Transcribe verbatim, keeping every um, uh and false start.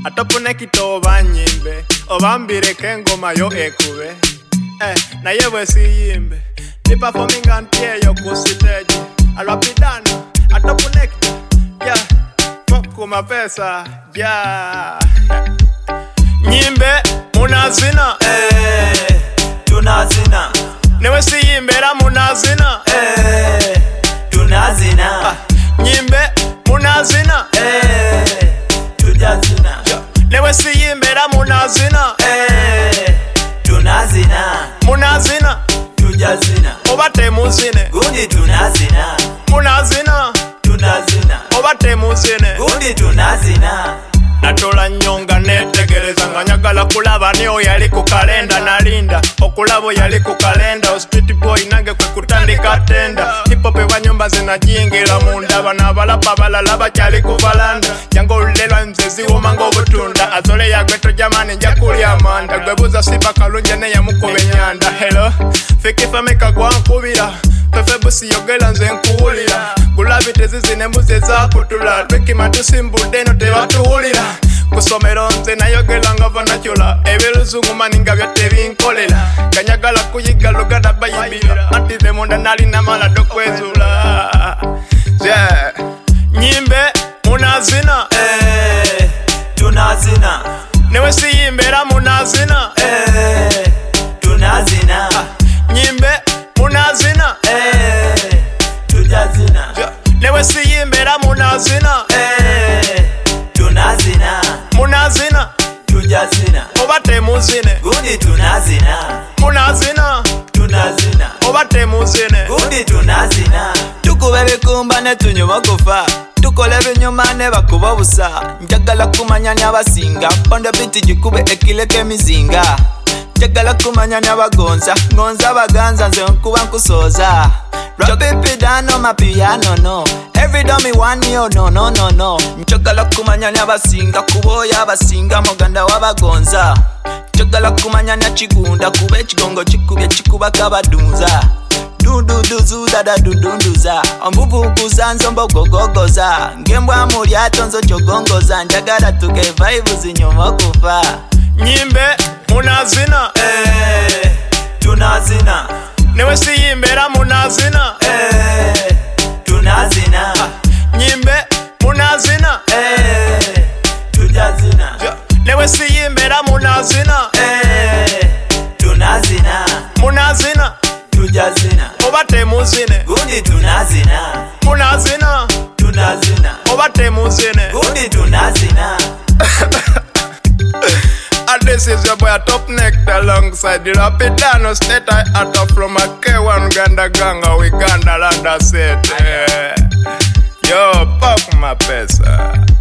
atopune kitoba nyimbe obambire kengoma yo ekube eh na yewe siyimbe ni performing anteyo ku stage alapidana atopune yeah fuck my pesa yeah nyimbe munazina eh tunazina newe siyimbera munazina eh tunazina ah, nyimbe munazina eh tujazina newe siyimbera munazina eh tunazina munazina tujazina obate muzine gundi tunazina munazina tunazina obate muzine gundi tunazina natola nyonga netegereza nga nyagala kulaba niyo yali ku kalenda nalinda okulabo yali ku kalenda street boy nange kwe kutandika tenda hip hop banyumba zinajingira munda bana balapa balala bakyali ku balanda jango lelwa nzezi womanga obutunda azole yagweto jamani njakuli amanda gwebuza sipa kalunje ne yamukobe nyanda hello fikifa meka gwankubira pefe busi yogela nze nkuwulira gulabite zizine mbuze zakutula twekimatusimbude no tebatuwulira kusomero nze nayogela nga vanachula ebiruzungu maninga byatebinkolela kanyagala kuyiga lugada bayibira anti ze munda nalina malado kwezula yeah. nyimbe munazina eh tunazina newe siyimbera munazina eh tunazina nyimbe munazina eh tujazina newe siyimbera munazina eh tunazina munazina tujazina obate muzine gundi tunazina munazina tunazina obate muzine gundi tunazina tukube bikumba ne tunyuma kufa tukole binyuma ne bakuba busa njagala kumanya n'abasinga ponda biti gikube ekileke mizinga njagala kumanya n'abagonza ngonza baganza nze nkuba nkusoza rap it down on my piano no every time me one yo no no no no njagala kumanya n'abasinga kuboya abasinga muganda wabagonza njagala kumanya na chigunda kube chigongo chikubye chikuba kabadunza dududuzuda da dudunduza ombuvuguza nzombo gogogoza ngembwa muri atonzo chogongoza njagala tuke vibe zinyoma kufa nyimbe munazina eh tunazina newe siyimbera munazina eh tunazina nyimbe munazina eh tujazina newe siyimbera munazina eh tunazina munazina tujazina obate muzine gundi tunazina munazina tunazina obate muzine gundi tunazina. And this is your boy Top Neck alongside the Rapidano State I out from a K one Ganda Ganga we Ganda Landa set. Yo, pop my pesa.